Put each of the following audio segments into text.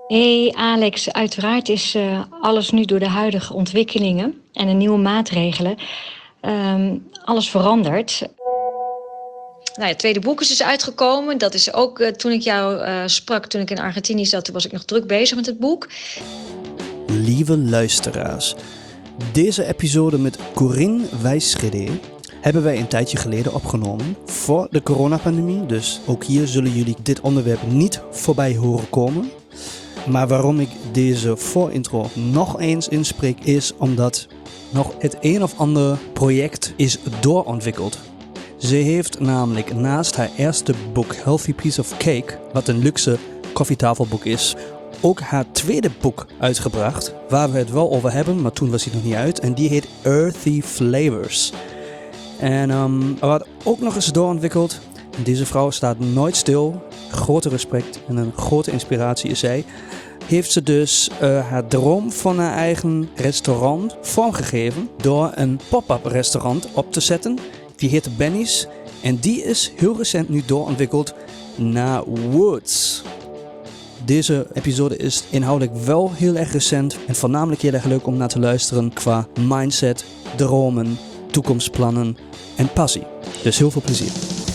Hey Alex, uiteraard is alles nu door de huidige ontwikkelingen en de nieuwe maatregelen alles veranderd. Nou ja, het tweede boek is dus uitgekomen. Dat is ook toen ik jou sprak, toen ik in Argentinië zat, toen was ik nog druk bezig met het boek. Lieve luisteraars, deze episode met Corinne Wijsschede hebben wij een tijdje geleden opgenomen voor de coronapandemie. Dus ook hier zullen jullie dit onderwerp niet voorbij horen komen. Maar waarom ik deze voorintro nog eens inspreek is omdat nog het een of ander project is doorontwikkeld. Ze heeft namelijk naast haar eerste boek Healthy Piece of Cake, wat een luxe koffietafelboek is, ook haar tweede boek uitgebracht, waar we het wel over hebben, maar toen was hij nog niet uit. En die heet Earthy Flavors. En wat ook nog eens doorontwikkeld. Deze vrouw staat nooit stil. Grote respect en een grote inspiratie is zij. Heeft ze dus haar droom van haar eigen restaurant vormgegeven door een pop-up restaurant op te zetten. Die heet Benny's en die is heel recent nu doorontwikkeld naar Woods. Deze episode is inhoudelijk wel heel erg recent en voornamelijk heel erg leuk om naar te luisteren qua mindset, dromen, toekomstplannen en passie. Dus heel veel plezier.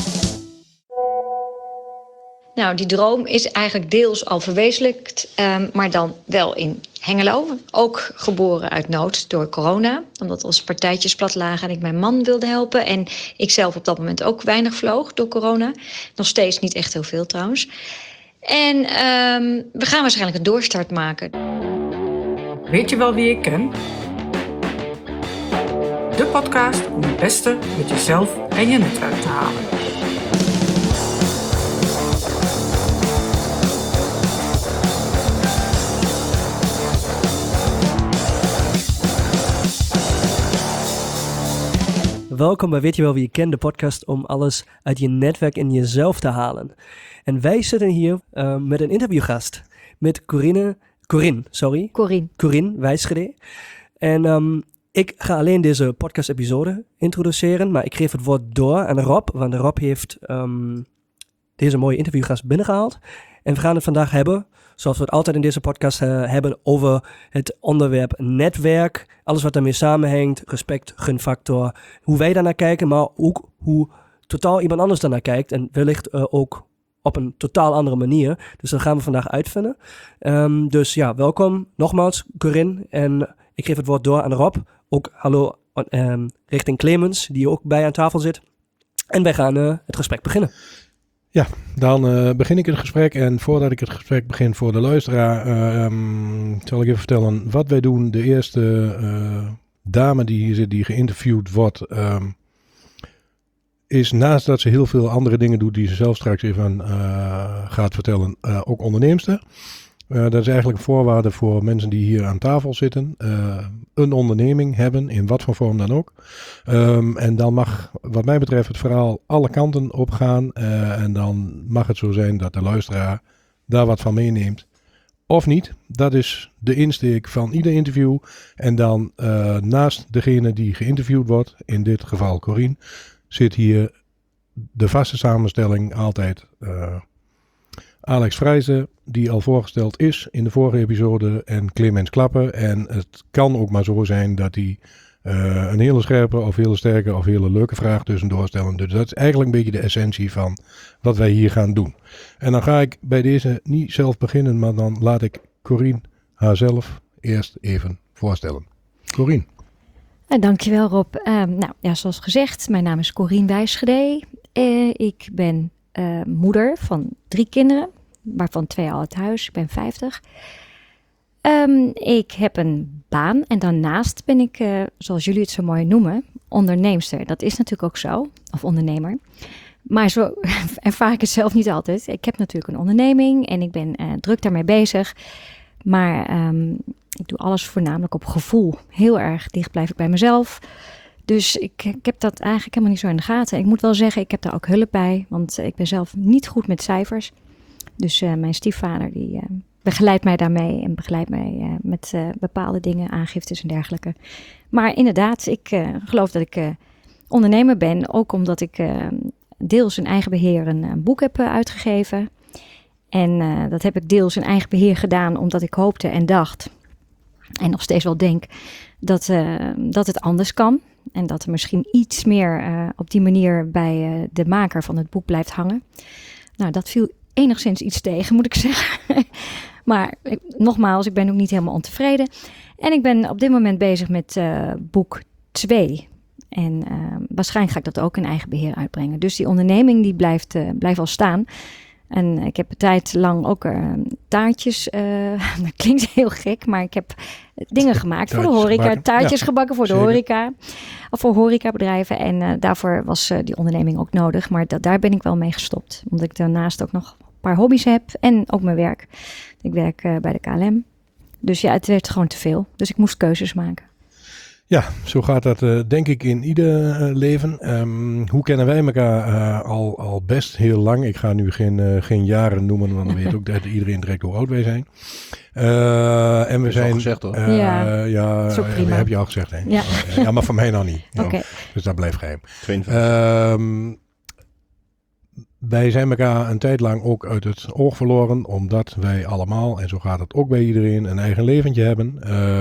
Nou, die droom is eigenlijk deels al verwezenlijkt, maar dan wel in Hengelo. Ook geboren uit nood door corona, omdat onze partijtjes plat lagen en ik mijn man wilde helpen. En ik zelf op dat moment ook weinig vloog door corona. Nog steeds niet echt heel veel trouwens. En we gaan waarschijnlijk een doorstart maken. Weet je wel wie ik ken? De podcast om het beste met jezelf en je netwerk te halen. Welkom bij Weet je wel wie je kent, de podcast om alles uit je netwerk en jezelf te halen. En wij zitten hier met een interviewgast, met Corinne Wijsschede. En ik ga alleen deze podcast-episode introduceren, maar ik geef het woord door aan Rob, want Rob heeft deze mooie interviewgast binnengehaald. En we gaan het vandaag hebben, zoals we het altijd in deze podcast hebben, over het onderwerp netwerk. Alles wat daarmee samenhangt, respect, gunfactor, hoe wij daarnaar kijken, maar ook hoe totaal iemand anders daarnaar kijkt. En wellicht ook op een totaal andere manier. Dus dat gaan we vandaag uitvinden. Dus ja, welkom nogmaals Corinne. En ik geef het woord door aan Rob. Ook hallo richting Clemens, die ook bij aan tafel zit. En wij gaan het gesprek beginnen. Ja, dan begin ik het gesprek. En voordat ik het gesprek begin voor de luisteraar, zal ik even vertellen wat wij doen. De eerste dame die hier zit, die geïnterviewd wordt, is naast dat ze heel veel andere dingen doet die ze zelf straks even gaat vertellen, ook onderneemster. Dat is eigenlijk een voorwaarde voor mensen die hier aan tafel zitten. Een onderneming hebben, in wat voor vorm dan ook. En dan mag, wat mij betreft, het verhaal alle kanten op gaan. En dan mag het zo zijn dat de luisteraar daar wat van meeneemt. Of niet. Dat is de insteek van ieder interview. En dan naast degene die geïnterviewd wordt, in dit geval Corinne, zit hier de vaste samenstelling altijd Alex Vrijzen, die al voorgesteld is in de vorige episode, en Clemens Klapper. En het kan ook maar zo zijn dat hij een hele scherpe of hele sterke of hele leuke vraag tussendoor stellen. Dus dat is eigenlijk een beetje de essentie van wat wij hier gaan doen. En dan ga ik bij deze niet zelf beginnen, maar dan laat ik Corinne haarzelf eerst even voorstellen. Corinne. Dankjewel Rob. Zoals gezegd, mijn naam is Corinne Wijsschede. Ik ben moeder van 3 kinderen, waarvan 2 al uit huis. Ik ben 50. Ik heb een baan en daarnaast ben ik, zoals jullie het zo mooi noemen, onderneemster. Dat is natuurlijk ook zo, of ondernemer. Maar zo ervaar ik het zelf niet altijd. Ik heb natuurlijk een onderneming en ik ben druk daarmee bezig. Maar ik doe alles voornamelijk op gevoel. Heel erg dicht blijf ik bij mezelf. Dus ik heb dat eigenlijk helemaal niet zo in de gaten. Ik moet wel zeggen, ik heb daar ook hulp bij. Want ik ben zelf niet goed met cijfers. Dus mijn stiefvader die begeleidt mij daarmee. En begeleidt mij met bepaalde dingen, aangiftes en dergelijke. Maar inderdaad, ik geloof dat ik ondernemer ben. Ook omdat ik deels in eigen beheer een boek heb uitgegeven. En dat heb ik deels in eigen beheer gedaan, omdat ik hoopte en dacht, en nog steeds wel denk, dat het anders kan. En dat er misschien iets meer op die manier bij de maker van het boek blijft hangen. Nou, dat viel enigszins iets tegen, moet ik zeggen. Maar nogmaals, ik ben ook niet helemaal ontevreden. En ik ben op dit moment bezig met boek 2. En waarschijnlijk ga ik dat ook in eigen beheer uitbrengen. Dus die onderneming die blijft al staan. En ik heb een tijd lang ook taartjes, dat klinkt heel gek, maar ik heb dingen gemaakt voor de horeca. Gebakken. Taartjes gebakken voor de zeker. horeca, of voor horecabedrijven. En daarvoor was die onderneming ook nodig. Maar daar ben ik wel mee gestopt. Omdat ik daarnaast ook nog een paar hobby's heb en ook mijn werk. Ik werk bij de KLM. Dus ja, het werd gewoon te veel. Dus ik moest keuzes maken. Ja, zo gaat dat denk ik in ieder leven. Hoe kennen wij elkaar al best heel lang? Ik ga nu geen jaren noemen, want dan weet ook dat iedereen direct hoe oud wij zijn. En we is al zijn... gezegd, hoor. Ja, is ook prima. Dat heb je al gezegd. Hè? Ja. Ja, maar van mij nog niet. Oké. Dus dat blijft geheim. 52. Wij zijn elkaar een tijd lang ook uit het oog verloren, omdat wij allemaal, en zo gaat het ook bij iedereen, een eigen leventje hebben.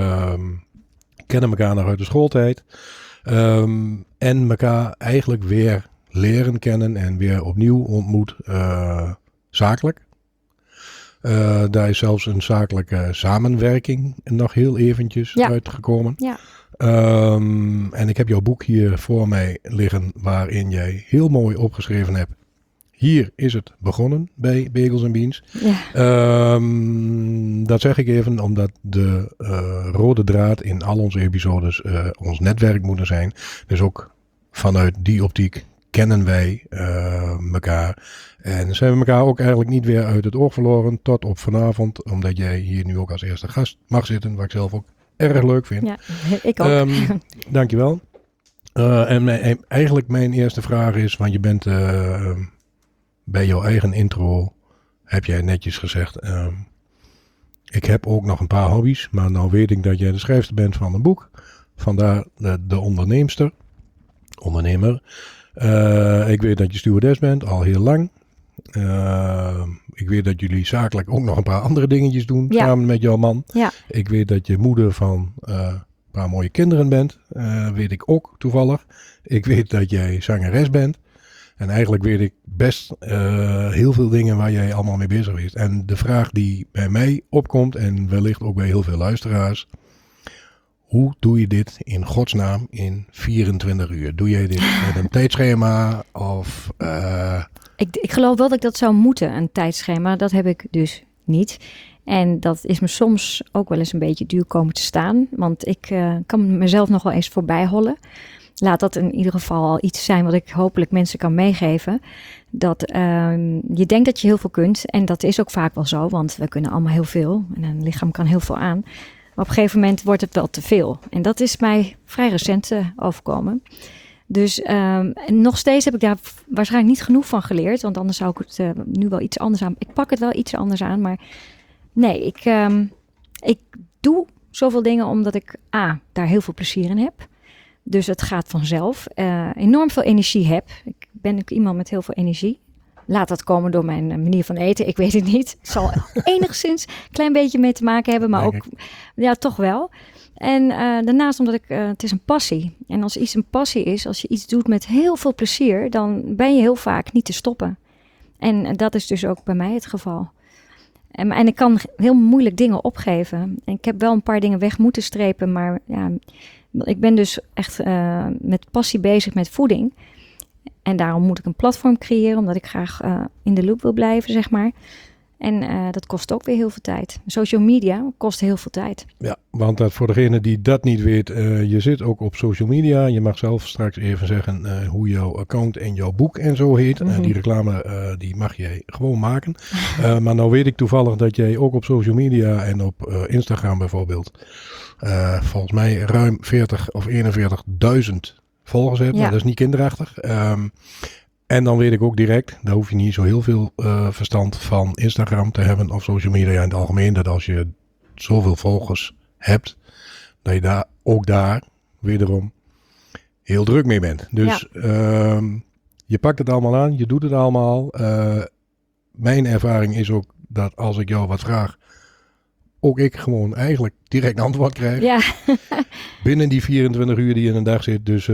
Kennen elkaar nog uit de schooltijd. En elkaar eigenlijk weer leren kennen en weer opnieuw ontmoet zakelijk. Daar is zelfs een zakelijke samenwerking nog heel eventjes uitgekomen. Ja. En ik heb jouw boek hier voor mij liggen, waarin jij heel mooi opgeschreven hebt. Hier is het begonnen bij Bagels & Beans. Ja. Dat zeg ik even omdat de rode draad in al onze episodes ons netwerk moeten zijn. Dus ook vanuit die optiek kennen wij elkaar. En zijn we elkaar ook eigenlijk niet weer uit het oog verloren tot op vanavond. Omdat jij hier nu ook als eerste gast mag zitten, wat ik zelf ook erg leuk vind. Ja, ik ook. Dankjewel. Eigenlijk mijn eerste vraag is, want je bent... bij jouw eigen intro heb jij netjes gezegd, ik heb ook nog een paar hobby's, maar nou weet ik dat jij de schrijfster bent van een boek. Vandaar de ondernemer. Ik weet dat je stewardess bent, al heel lang. Ik weet dat jullie zakelijk ook nog een paar andere dingetjes doen, samen met jouw man. Ja. Ik weet dat je moeder van een paar mooie kinderen bent, weet ik ook toevallig. Ik weet dat jij zangeres bent. En eigenlijk weet ik best heel veel dingen waar jij allemaal mee bezig bent. En de vraag die bij mij opkomt, en wellicht ook bij heel veel luisteraars. Hoe doe je dit in godsnaam in 24 uur? Doe jij dit met een tijdschema? Of, Ik geloof wel dat ik dat zou moeten, een tijdschema. Dat heb ik dus niet. En dat is me soms ook wel eens een beetje duur komen te staan. Want ik kan mezelf nog wel eens voorbij hollen. Laat dat in ieder geval al iets zijn wat ik hopelijk mensen kan meegeven. Dat je denkt dat je heel veel kunt. En dat is ook vaak wel zo, want we kunnen allemaal heel veel. En een lichaam kan heel veel aan. Maar op een gegeven moment wordt het wel te veel. En dat is mij vrij recent overkomen. Dus nog steeds heb ik daar waarschijnlijk niet genoeg van geleerd. Want anders zou ik het nu wel iets anders aan... Ik pak het wel iets anders aan, maar nee, ik doe zoveel dingen omdat ik daar heel veel plezier in heb. Dus het gaat vanzelf. Enorm veel energie heb. Ik ben ook iemand met heel veel energie. Laat dat komen door mijn manier van eten. Ik weet het niet. Het zal enigszins een klein beetje mee te maken hebben. Maar ook, ja, toch wel. En daarnaast omdat het is een passie. En als iets een passie is, als je iets doet met heel veel plezier, dan ben je heel vaak niet te stoppen. En dat is dus ook bij mij het geval. En ik kan heel moeilijk dingen opgeven. En ik heb wel een paar dingen weg moeten strepen, maar ja... Ik ben dus echt met passie bezig met voeding. En daarom moet ik een platform creëren, omdat ik graag in de loop wil blijven, zeg maar. En dat kost ook weer heel veel tijd. Social media kost heel veel tijd. Ja, want voor degene die dat niet weet, je zit ook op social media. Je mag zelf straks even zeggen hoe jouw account en jouw boek en zo heet. Mm-hmm. Die reclame die mag jij gewoon maken. Maar nou weet ik toevallig dat jij ook op social media en op Instagram bijvoorbeeld... volgens mij ruim 40 of 41.000 volgers hebt. Ja. Nou, dat is niet kinderachtig. En dan weet ik ook direct, daar hoef je niet zo heel veel verstand van Instagram te hebben of social media in het algemeen. Dat als je zoveel volgers hebt, dat je daar wederom heel druk mee bent. Dus je pakt het allemaal aan, je doet het allemaal. Mijn ervaring is ook dat als ik jou wat vraag, ook ik gewoon eigenlijk direct antwoord krijg. Ja. Binnen die 24 uur die in een dag zit. Dus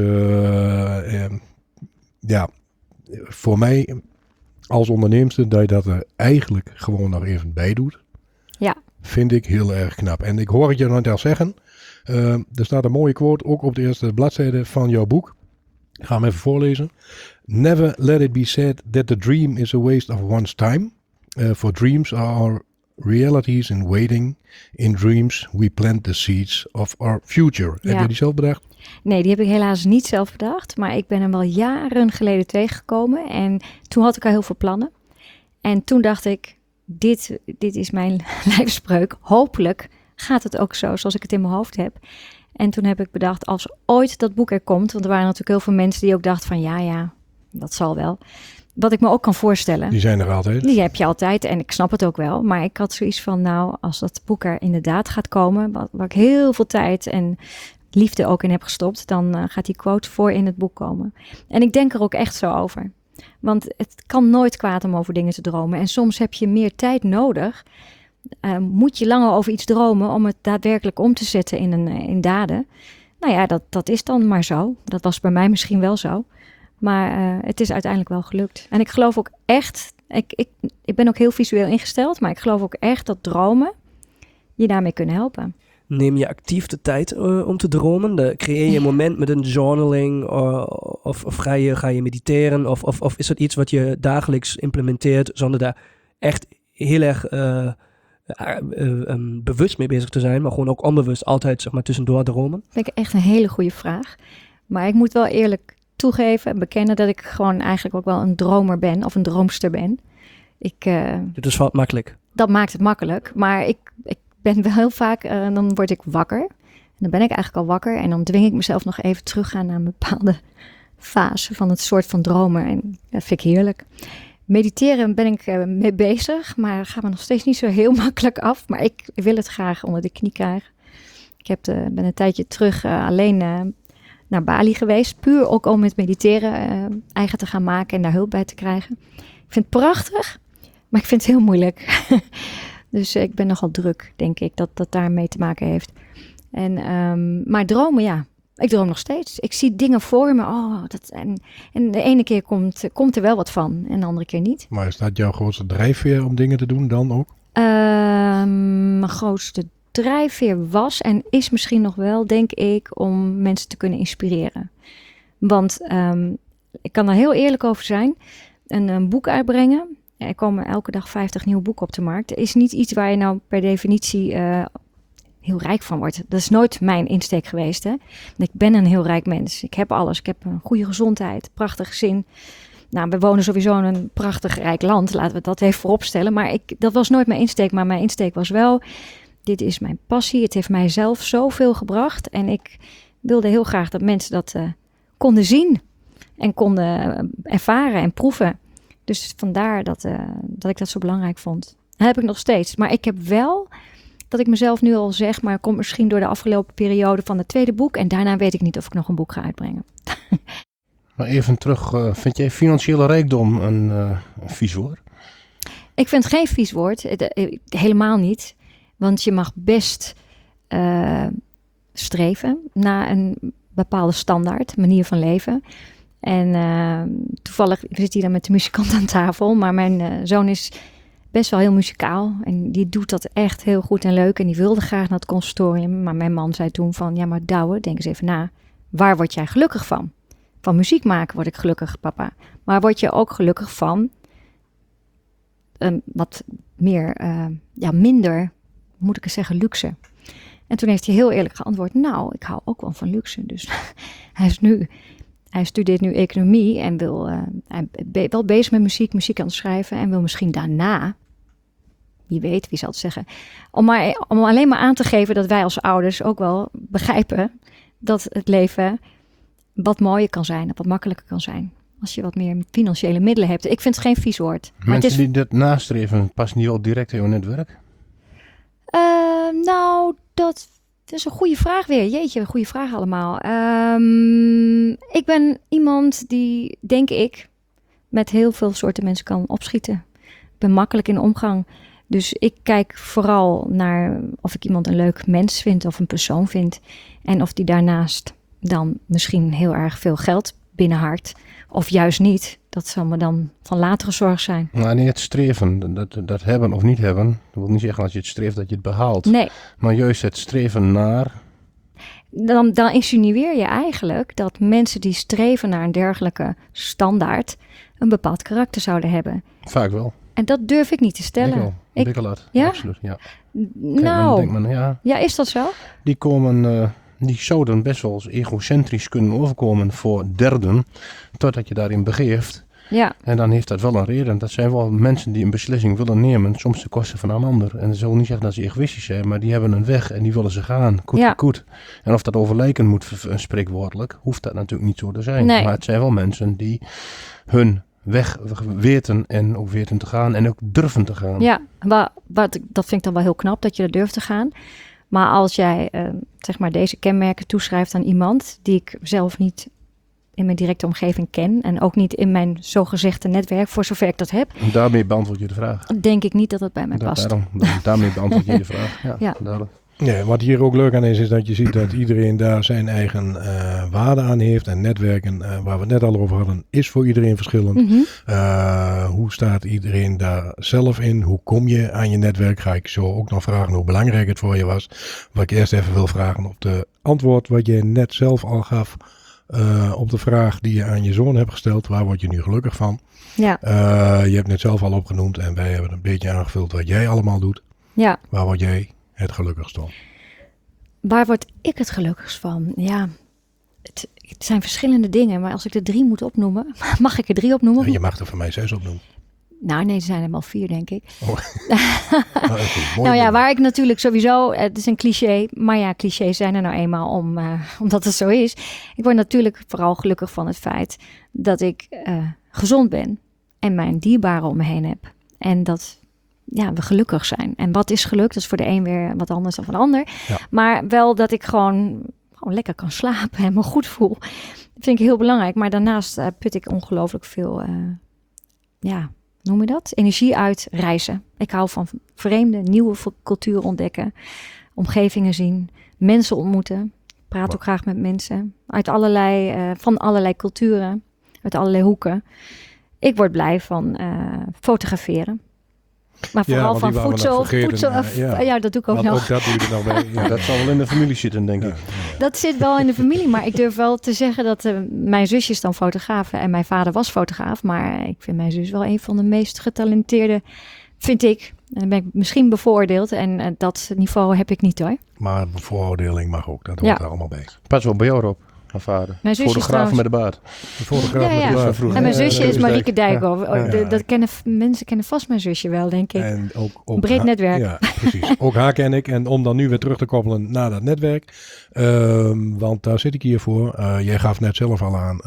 voor mij als onderneemster dat je dat er eigenlijk gewoon nog even bij doet. Ja. Vind ik heel erg knap. En ik hoor het je net al zeggen. Er staat een mooie quote ook op de eerste bladzijde van jouw boek. Ik ga hem even voorlezen. Never let it be said that the dream is a waste of one's time. For dreams are our realities in waiting. In dreams we plant the seeds of our future. Ja. Heb je die zelf bedacht? Nee, die heb ik helaas niet zelf bedacht. Maar ik ben hem wel jaren geleden tegengekomen. En toen had ik al heel veel plannen. En toen dacht ik, dit is mijn lijfspreuk. Hopelijk gaat het ook zo zoals ik het in mijn hoofd heb. En toen heb ik bedacht, als ooit dat boek er komt. Want er waren natuurlijk heel veel mensen die ook dachten van ja, dat zal wel. Wat ik me ook kan voorstellen. Die zijn er altijd. Die heb je altijd en ik snap het ook wel. Maar ik had zoiets van, nou, als dat boek er inderdaad gaat komen, waar ik heel veel tijd en liefde ook in heb gestopt, dan gaat die quote voor in het boek komen. En ik denk er ook echt zo over. Want het kan nooit kwaad om over dingen te dromen. En soms heb je meer tijd nodig. Moet je langer over iets dromen om het daadwerkelijk om te zetten in daden. Nou ja, dat is dan maar zo. Dat was bij mij misschien wel zo. Maar het is uiteindelijk wel gelukt. En ik geloof ook echt, ik ben ook heel visueel ingesteld, maar ik geloof ook echt dat dromen je daarmee kunnen helpen. Neem je actief de tijd om te dromen? Creëer je een moment met een journaling of ga je mediteren? Of is dat iets wat je dagelijks implementeert zonder daar echt heel erg bewust mee bezig te zijn, maar gewoon ook onbewust altijd zeg maar tussendoor dromen? Dat vind ik echt een hele goede vraag. Maar ik moet wel eerlijk toegeven en bekennen dat ik gewoon eigenlijk ook wel een dromer ben of een droomster ben. Dit is wat makkelijk. Dat maakt het makkelijk, maar ik ben wel heel vaak, dan word ik wakker. En dan ben ik eigenlijk al wakker en dan dwing ik mezelf nog even teruggaan naar een bepaalde fase van het soort van dromen. En dat vind ik heerlijk. Mediteren ben ik mee bezig, maar gaat me nog steeds niet zo heel makkelijk af. Maar ik wil het graag onder de knie krijgen. Ik ben een tijdje terug alleen naar Bali geweest. Puur ook om het mediteren eigen te gaan maken en daar hulp bij te krijgen. Ik vind het prachtig, maar ik vind het heel moeilijk. Dus ik ben nogal druk, denk ik, dat daarmee te maken heeft. Maar dromen, ja. Ik droom nog steeds. Ik zie dingen voor me. En de ene keer komt er wel wat van en de andere keer niet. Maar is dat jouw grootste drijfveer om dingen te doen dan ook? Mijn grootste drijfveer was en is misschien nog wel, denk ik, om mensen te kunnen inspireren. Want ik kan er heel eerlijk over zijn. Een boek uitbrengen. Er komen elke dag 50 nieuwe boeken op de markt. Is niet iets waar je nou per definitie heel rijk van wordt. Dat is nooit mijn insteek geweest. Hè? Ik ben een heel rijk mens. Ik heb alles. Ik heb een goede gezondheid, prachtig gezin. Nou, we wonen sowieso in een prachtig rijk land. Laten we dat even vooropstellen. Maar dat was nooit mijn insteek. Maar mijn insteek was wel, dit is mijn passie. Het heeft mij zelf zoveel gebracht. En ik wilde heel graag dat mensen dat konden zien. En konden ervaren en proeven. Dus vandaar dat ik dat zo belangrijk vond. Dat heb ik nog steeds. Maar ik heb wel dat ik mezelf nu al zeg, maar komt misschien door de afgelopen periode van het tweede boek. En daarna weet ik niet of ik nog een boek ga uitbrengen. Maar even terug, vind jij financiële rijkdom een vies woord? Ik vind het geen vies woord. Helemaal niet. Want je mag best streven naar een bepaalde standaard, manier van leven. En toevallig, ik zit hier dan met de muzikant aan tafel, maar mijn zoon is best wel heel muzikaal. En die doet dat echt heel goed en leuk. En die wilde graag naar het conservatorium. Maar mijn man zei toen van, ja maar Douwe, denk eens even na. Waar word jij gelukkig van? Van muziek maken word ik gelukkig, papa. Maar word je ook gelukkig van wat meer, minder, moet ik eens zeggen, luxe? En toen heeft hij heel eerlijk geantwoord, nou, ik hou ook wel van luxe. Dus hij studeert nu economie en hij is wel bezig met muziek aan het schrijven. En wil misschien daarna, wie weet, wie zal het zeggen, om alleen maar aan te geven dat wij als ouders ook wel begrijpen dat het leven wat mooier kan zijn, wat makkelijker kan zijn. Als je wat meer financiële middelen hebt. Ik vind het geen vies woord. Maar Mensen die dat nastreven, passen die al direct in jouw netwerk? Dat is een goede vraag weer. Jeetje, een goede vraag allemaal. Ik ben iemand die, denk ik, met heel veel soorten mensen kan opschieten. Ik ben makkelijk in omgang. Dus ik kijk vooral naar of ik iemand een leuk mens vind of een persoon vind. En of die daarnaast dan misschien heel erg veel geld binnenharkt. Of juist niet. Dat zal me dan van latere zorg zijn. Nou, nee, het streven, dat hebben of niet hebben, dat wil niet zeggen als je het streeft dat je het behaalt. Nee, Maar juist het streven naar, dan insinueer je eigenlijk dat mensen die streven naar een dergelijke standaard een bepaald karakter zouden hebben. vaak wel. En dat durf ik niet te stellen. Ik wel. Ontwikkelaar. Ja? Absoluut, ja. Nou, Denkt men, ja, ja, is dat zo? die komen, die zouden best wel eens egocentrisch kunnen overkomen voor derden, totdat je daarin begeeft. Ja, En dan heeft dat wel een reden. Dat zijn wel mensen die een beslissing willen nemen, soms ten koste van een ander. En dat wil niet zeggen dat ze egoïstisch zijn, maar die hebben een weg en die willen ze gaan. Ja. Goed. En of dat over lijken moet, spreekwoordelijk, hoeft dat natuurlijk niet zo te zijn. Nee. Maar het zijn wel mensen die hun weg weten en ook weten te gaan en ook durven te gaan. ja. Dat vind ik dan wel heel knap dat je er durft te gaan. Maar als jij zeg maar deze kenmerken toeschrijft aan iemand die ik zelf niet in mijn directe omgeving ken en ook niet in mijn zogezegde netwerk, voor zover ik dat heb, En daarmee beantwoord je de vraag. denk ik niet dat het bij mij past. Daarmee beantwoord je de vraag. Ja, Ja. duidelijk. Ja, wat hier ook leuk aan is dat je ziet dat iedereen daar zijn eigen waarde aan heeft. En netwerken, waar we het net al over hadden, is voor iedereen verschillend. Mhm. Hoe staat iedereen daar zelf in? Hoe kom je aan je netwerk? Ga ik zo ook nog vragen hoe belangrijk het voor je was. Wat ik eerst even wil vragen op de antwoord wat je net zelf al gaf. Op de vraag die je aan je zoon hebt gesteld. Waar word je nu gelukkig van? Ja, Je hebt net zelf al opgenoemd en wij hebben een beetje aangevuld wat jij allemaal doet. ja. Waar word jij het gelukkigst van? Waar word ik het gelukkigst van? Ja, het zijn verschillende dingen, maar als ik er 3 moet opnoemen, mag ik er 3 opnoemen? Je mag er voor mij 6 opnoemen. Nou nee, er zijn er wel 4 denk ik. Nou, goed, mooi Nou ja, nummer. waar ik natuurlijk sowieso, het is een cliché, maar ja, clichés zijn er nou eenmaal omdat het zo is. Ik word natuurlijk vooral gelukkig van het feit dat ik gezond ben en mijn dierbaren om me heen heb. En dat we gelukkig zijn. En wat is geluk? Dat is voor de een weer wat anders dan voor de ander. Ja. Maar wel dat ik gewoon lekker kan slapen en me goed voel. Dat vind ik heel belangrijk. Maar daarnaast put ik ongelooflijk veel, noem je dat? Energie uit reizen. Ik hou van vreemde, nieuwe culturen ontdekken. Omgevingen zien. Mensen ontmoeten. Ik praat ook graag met mensen. Van allerlei culturen. Uit allerlei hoeken. Ik word blij van fotograferen. Maar Ja, vooral want die van waren we nog vergeten, voedsel. Ja, dat doe ik ook Want nog. ook dat doe je er nog bij. Ja. Dat zal wel in de familie zitten, denk ik. Dat zit wel in de familie, maar ik durf wel te zeggen dat mijn zusje is dan fotograaf en mijn vader was fotograaf. Maar ik vind mijn zus wel een van de meest getalenteerde, vind ik. En dan ben ik misschien bevooroordeeld en dat niveau heb ik niet hoor. Maar bevooroordeling mag ook, dat hoort Ja. er allemaal bij. Pas wel bij jou op, mijn vader. Mijn zusje is Fotograaf met trouwens- de baard. De fotograaf Ja, ja. met de baard. Vroeger. En mijn Ja, zusje ja, is ja. Marieke Dijkhoff. Ja. Ja. Mensen kennen vast mijn zusje wel, denk ik. En ook Breed haar- netwerk. Ja, precies. Ook haar ken ik. En om dan nu weer terug te koppelen naar dat netwerk. Want daar zit ik hier voor. Jij gaf net zelf al aan.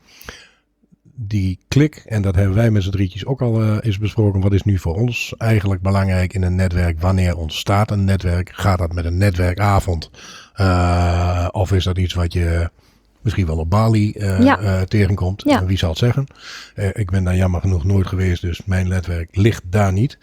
Die klik, en dat hebben wij met z'n drietjes ook al eens besproken. Wat is nu voor ons eigenlijk belangrijk in een netwerk? Wanneer ontstaat een netwerk? Gaat dat met een netwerkavond? Of is dat iets wat je misschien wel op Bali tegenkomt? Ja. Wie zal het zeggen? Ik ben daar jammer genoeg nooit geweest, dus mijn netwerk ligt daar niet.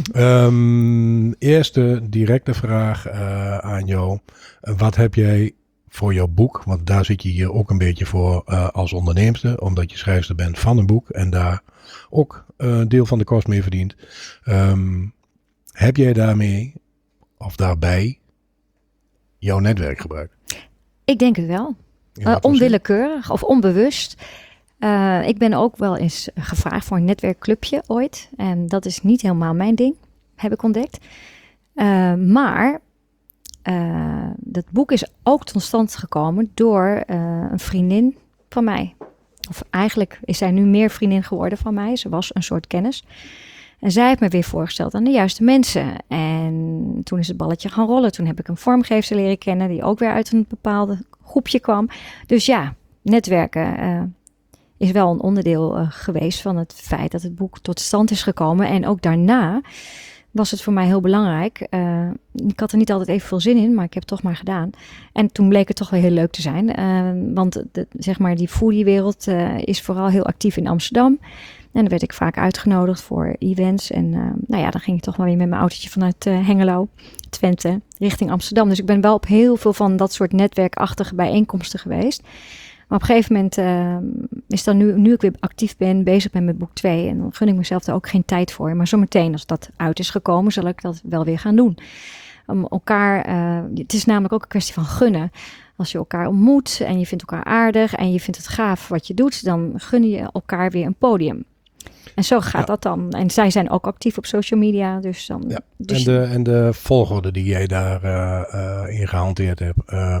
Eerste directe vraag aan jou. Wat heb jij voor jouw boek? Want daar zit je hier ook een beetje voor als onderneemster, omdat je schrijfster bent van een boek en daar ook deel van de kost mee verdient. Heb jij daarmee of daarbij jouw netwerk gebruikt? Ik denk het wel. In wat voor Onwillekeurig of onbewust. Ik ben ook wel eens gevraagd voor een netwerkclubje ooit. En dat is niet helemaal mijn ding, heb ik ontdekt. Maar dat boek is ook tot stand gekomen door een vriendin van mij. Of eigenlijk is zij nu meer vriendin geworden van mij. Ze was een soort kennis. En zij heeft me weer voorgesteld aan de juiste mensen. En toen is het balletje gaan rollen. Toen heb ik een vormgeefster leren kennen die ook weer uit een bepaalde groepje kwam. Dus ja, netwerken is wel een onderdeel geweest van het feit dat het boek tot stand is gekomen. En ook daarna was het voor mij heel belangrijk. Ik had er niet altijd even veel zin in, maar ik heb het toch maar gedaan. En toen bleek het toch wel heel leuk te zijn. Want zeg maar die foodiewereld is vooral heel actief in Amsterdam. En dan werd ik vaak uitgenodigd voor events. En dan ging ik toch wel weer met mijn autootje vanuit Hengelo, Twente, richting Amsterdam. Dus ik ben wel op heel veel van dat soort netwerkachtige bijeenkomsten geweest. Maar op een gegeven moment is dan nu ik weer actief ben, bezig ben met boek 2. En dan gun ik mezelf er ook geen tijd voor. Maar zometeen als dat uit is gekomen, zal ik dat wel weer gaan doen. Om elkaar, het is namelijk ook een kwestie van gunnen. Als je elkaar ontmoet en je vindt elkaar aardig en je vindt het gaaf wat je doet, dan gun je elkaar weer een podium. En zo gaat dat dan. En zij zijn ook actief op social media. Dus dan, Ja. dus En de volgorde die jij daar in gehanteerd hebt.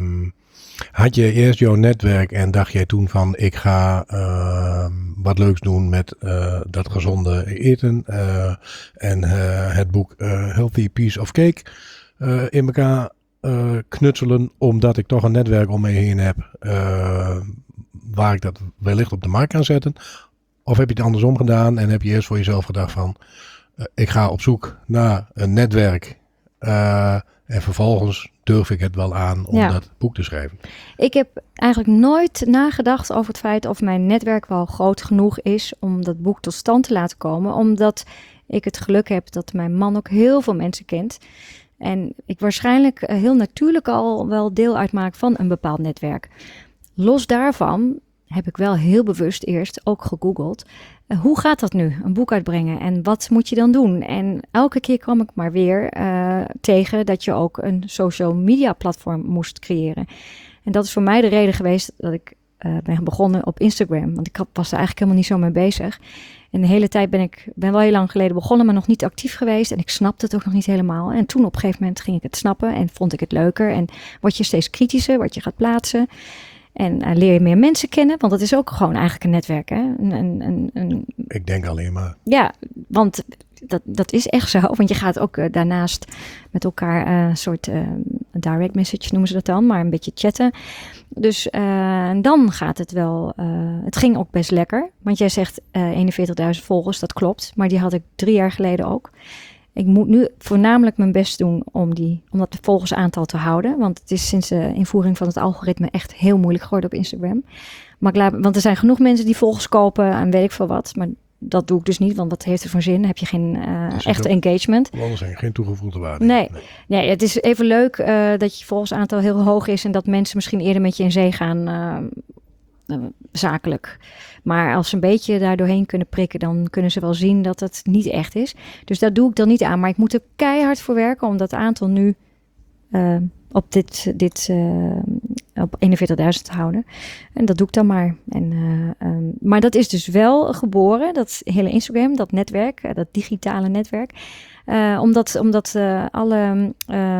Had je eerst jouw netwerk en dacht jij toen van ik ga wat leuks doen met dat gezonde eten en het boek Healthy Piece of Cake in elkaar knutselen, omdat ik toch een netwerk om me heen heb waar ik dat wellicht op de markt kan zetten? Of heb je het andersom gedaan en heb je eerst voor jezelf gedacht van ik ga op zoek naar een netwerk en vervolgens durf ik het wel aan om dat boek te schrijven? Ik heb eigenlijk nooit nagedacht over het feit of mijn netwerk wel groot genoeg is om dat boek tot stand te laten komen. Omdat ik het geluk heb dat mijn man ook heel veel mensen kent. En ik waarschijnlijk heel natuurlijk al wel deel uitmaak van een bepaald netwerk. Los daarvan heb ik wel heel bewust eerst ook gegoogeld. Hoe gaat dat nu, een boek uitbrengen? En wat moet je dan doen? En elke keer kwam ik maar weer tegen dat je ook een social media platform moest creëren. En dat is voor mij de reden geweest dat ik ben begonnen op Instagram. Want ik was er eigenlijk helemaal niet zo mee bezig. En de hele tijd ben wel heel lang geleden begonnen, maar nog niet actief geweest. En ik snapte het ook nog niet helemaal. En toen op een gegeven moment ging ik het snappen en vond ik het leuker. En word je steeds kritischer, wat je gaat plaatsen. En leer je meer mensen kennen, want dat is ook gewoon eigenlijk een netwerk. Hè? Ik denk alleen maar. Ja, want dat is echt zo. Want je gaat ook daarnaast met elkaar een soort direct message noemen ze dat dan, maar een beetje chatten. Dus dan gaat het wel. Het ging ook best lekker. Want jij zegt 41.000 volgers, dat klopt. Maar die had ik 3 jaar geleden ook. Ik moet nu voornamelijk mijn best doen om dat volgersaantal te houden. Want het is sinds de invoering van het algoritme echt heel moeilijk geworden op Instagram. Want er zijn genoeg mensen die volgers kopen en weet ik veel wat. Maar dat doe ik dus niet, want wat heeft er voor zin? Heb je geen echte engagement? Anders geen toegevoegde waarde. Nee, het is even leuk dat je volgersaantal heel hoog is en dat mensen misschien eerder met je in zee gaan zakelijk. Maar als ze een beetje daar doorheen kunnen prikken, dan kunnen ze wel zien dat het niet echt is. Dus daar doe ik dan niet aan. Maar ik moet er keihard voor werken om dat aantal nu op op 41.000 te houden. En dat doe ik dan maar. Maar dat is dus wel geboren, dat hele Instagram, dat netwerk, dat digitale netwerk. Omdat alle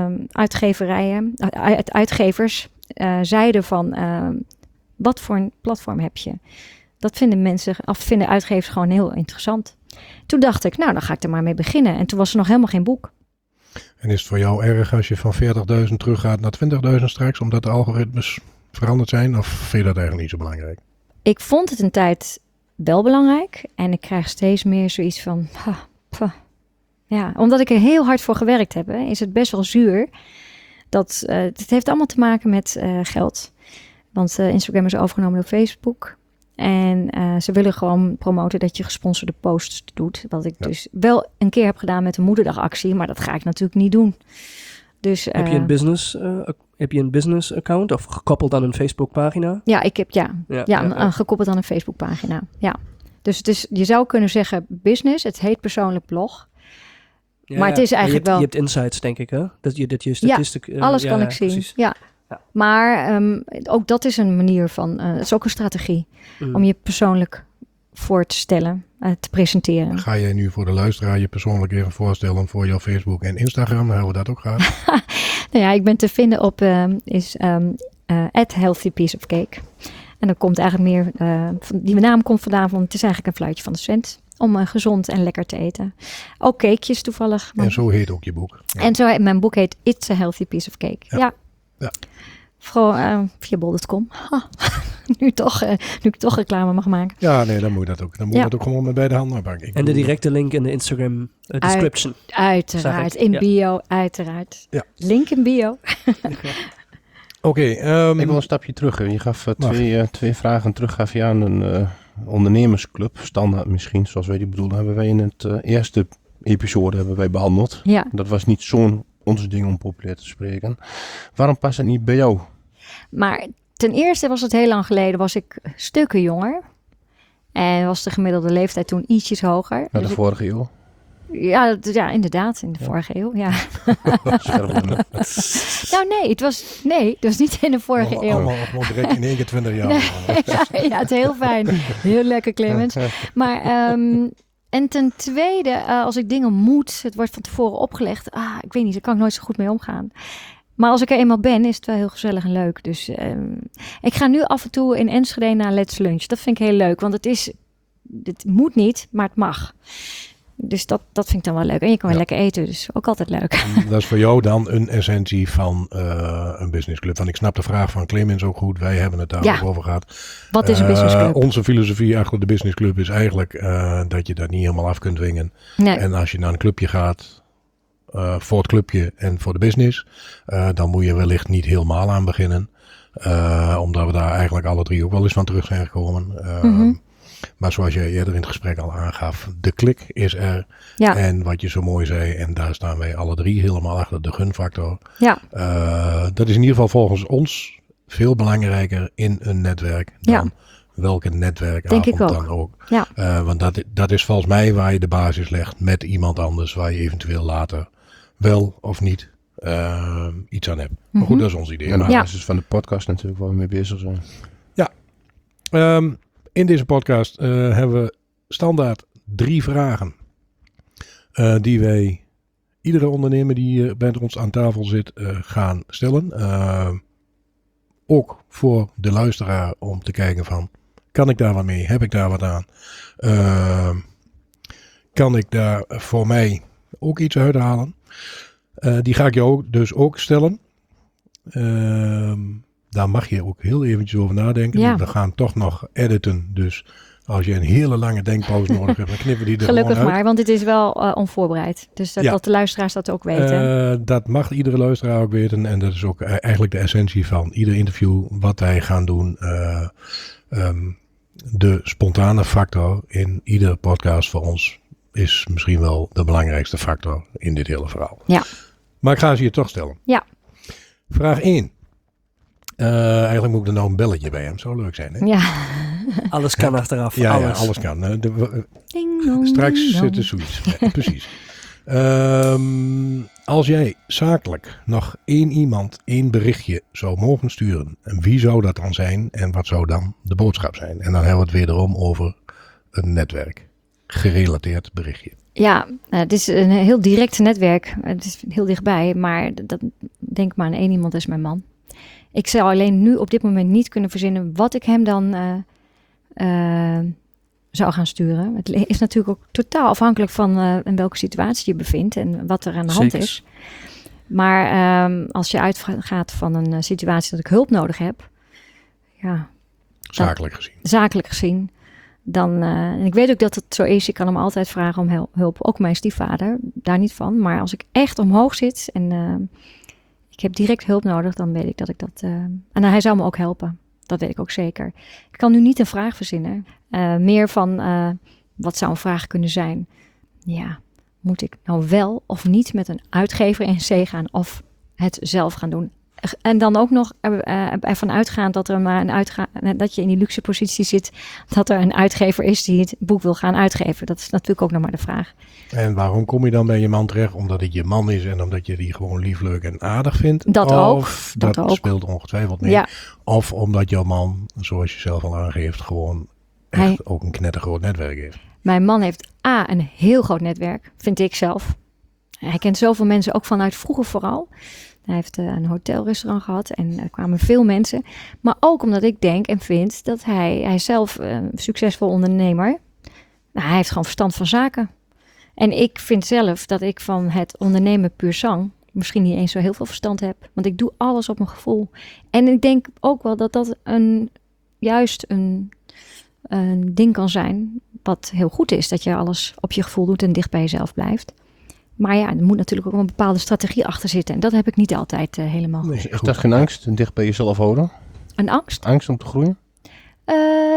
uitgevers zeiden van wat voor een platform heb je? Dat vinden uitgevers gewoon heel interessant. Toen dacht ik, nou, dan ga ik er maar mee beginnen. En toen was er nog helemaal geen boek. En is het voor jou erg als je van 40.000 teruggaat naar 20.000 straks, omdat de algoritmes veranderd zijn? Of vind je dat eigenlijk niet zo belangrijk? Ik vond het een tijd wel belangrijk. En ik krijg steeds meer zoiets van, ja, omdat ik er heel hard voor gewerkt heb, is het best wel zuur. Het heeft allemaal te maken met geld. Want Instagram is overgenomen door Facebook. En ze willen gewoon promoten dat je gesponsorde posts doet. Wat ik dus wel een keer heb gedaan met de moederdagactie. Maar dat ga ik natuurlijk niet doen. Dus, heb je een business account of gekoppeld aan een Facebook pagina? Ja, ik heb gekoppeld aan een Facebook pagina. Ja. Dus je zou kunnen zeggen business. Het heet persoonlijk blog. Ja, maar het is eigenlijk je hebt insights, denk ik, hè? Dat je statistiek... alles kan ik zien. Precies. Ja. Ja. Maar ook dat is een manier van... het is ook een strategie om je persoonlijk voor te stellen, te presenteren. Ga jij nu voor de luisteraar je persoonlijk even voorstellen voor jouw Facebook en Instagram? Hebben we dat ook gehad? Nou ja, ik ben te vinden op @healthypieceofcake. En dan komt eigenlijk meer... die naam komt vandaan van... Het is eigenlijk een fluitje van de cent. Om gezond en lekker te eten. Ook cakejes toevallig. En zo heet ook je boek. Ja. En mijn boek heet It's a Healthy Piece of Cake. Ja. Vooral via bol.com. Nu ik toch reclame mag maken. Ja, nee, dan moet je dat ook. Dan moet je dat ook gewoon met beide handen pakken. En de directe link in de Instagram description. Uiteraard. In bio, uiteraard. Ja. Link in bio. Oké, ik wil een stapje terug. Je gaf twee vragen terug, gaf je aan ondernemersclub, standaard misschien, zoals wij die bedoelen, hebben wij in het eerste episode hebben wij behandeld. Ja. Dat was niet zo'n ons ding om populair te spreken. Waarom past het niet bij jou? Maar ten eerste was het heel lang geleden, was ik stukken jonger. En was de gemiddelde leeftijd toen ietsjes hoger. Naar Dus de vorige eeuw? ja, inderdaad, in de vorige eeuw, ja. Nou nee, het was niet in de vorige eeuw. Allemaal direct in 21 jaar. Ja, het is heel fijn. Heel lekker, Clemens. Maar, en ten tweede, als ik dingen moet, het wordt van tevoren opgelegd. Ik weet niet, daar kan ik nooit zo goed mee omgaan. Maar als ik er eenmaal ben, is het wel heel gezellig en leuk. Dus ik ga nu af en toe in Enschede naar Let's Lunch. Dat vind ik heel leuk, want het moet niet, maar het mag. Dus dat vind ik dan wel leuk. En je kan weer lekker eten, dus ook altijd leuk. Dat is voor jou dan een essentie van een businessclub. Want ik snap de vraag van Clemens ook goed. Wij hebben het daar ook over gehad. Wat is een businessclub? Onze filosofie achter de businessclub is eigenlijk dat je dat niet helemaal af kunt dwingen. Nee. En als je naar een clubje gaat, voor het clubje en voor de business, dan moet je wellicht niet helemaal aan beginnen. Omdat we daar eigenlijk alle drie ook wel eens van terug zijn gekomen. Maar zoals jij eerder in het gesprek al aangaf, de klik is er. Ja. En wat je zo mooi zei, en daar staan wij alle drie helemaal achter, de gunfactor. Ja. Dat is in ieder geval volgens ons veel belangrijker in een netwerk dan welke netwerkavond dan ook. Ja. Want dat is volgens mij waar je de basis legt met iemand anders, waar je eventueel later wel of niet iets aan hebt. Maar goed, dat is ons idee. En de basis van de podcast natuurlijk waar we mee bezig zijn. Ja. In deze podcast hebben we standaard 3 vragen die wij iedere ondernemer die hier bij ons aan tafel zit gaan stellen. Ook voor de luisteraar om te kijken van, kan ik daar wat mee? Heb ik daar wat aan? Kan ik daar voor mij ook iets uithalen? Die ga ik jou dus ook stellen. Daar mag je ook heel eventjes over nadenken. Ja. We gaan toch nog editen. Dus als je een hele lange denkpauze nodig hebt, dan knippen die er Gelukkig gewoon uit. maar, want dit is wel onvoorbereid. Dus dat de luisteraars dat ook weten. Dat mag iedere luisteraar ook weten. En dat is ook eigenlijk de essentie van ieder interview wat wij gaan doen. De spontane factor in iedere podcast voor ons is misschien wel de belangrijkste factor in dit hele verhaal. Ja. Maar ik ga ze je toch stellen. Ja. Vraag 1. Eigenlijk moet ik er nou een belletje bij hem. Zou leuk zijn, hè? Ja. Alles kan achteraf. Ja, alles kan. Ding dong, Straks ding dong. zit er zoiets. Ja, precies. Als jij zakelijk nog 1 berichtje zou mogen sturen, en wie zou dat dan zijn en wat zou dan de boodschap zijn? En dan hebben we het wederom over een netwerk. Gerelateerd berichtje. Ja, het is een heel direct netwerk. Het is heel dichtbij, maar denk maar aan 1 iemand, dat is mijn man. Ik zou alleen nu op dit moment niet kunnen verzinnen wat ik hem dan zou gaan sturen. Het is natuurlijk ook totaal afhankelijk van in welke situatie je bevindt en wat er aan de hand is. Maar als je uitgaat van een situatie dat ik hulp nodig heb, zakelijk gezien, dan, en ik weet ook dat het zo is, ik kan hem altijd vragen om hulp, ook mijn stiefvader, daar niet van. Maar als ik echt omhoog zit en ik heb direct hulp nodig, dan weet ik dat ik dat... en hij zou me ook helpen, dat weet ik ook zeker. Ik kan nu niet een vraag verzinnen. Meer van, wat zou een vraag kunnen zijn? Ja, moet ik nou wel of niet met een uitgever in zee gaan of het zelf gaan doen? En dan ook nog ervan uitgaan dat dat je in die luxe positie zit, dat er een uitgever is die het boek wil gaan uitgeven. Dat is natuurlijk ook nog maar de vraag. En waarom kom je dan bij je man terecht? Omdat het je man is en omdat je die gewoon lief, leuk en aardig vindt? Dat ook. Dat speelt ongetwijfeld mee. Ja. Of omdat jouw man, zoals je zelf al aangeeft, gewoon echt ook een knettergroot netwerk heeft. Mijn man heeft een heel groot netwerk, vind ik zelf. Hij kent zoveel mensen, ook vanuit vroeger vooral. Hij heeft een hotelrestaurant gehad en er kwamen veel mensen. Maar ook omdat ik denk en vind dat hij is zelf een succesvol ondernemer. Nou, hij heeft gewoon verstand van zaken. En ik vind zelf dat ik van het ondernemen puur sang misschien niet eens zo heel veel verstand heb. Want ik doe alles op mijn gevoel. En ik denk ook wel dat dat juist een ding kan zijn wat heel goed is. Dat je alles op je gevoel doet en dicht bij jezelf blijft. Maar ja, er moet natuurlijk ook een bepaalde strategie achter zitten. En dat heb ik niet altijd helemaal. Nee, is dat geen angst? Dicht bij jezelf houden? Een angst? Angst om te groeien?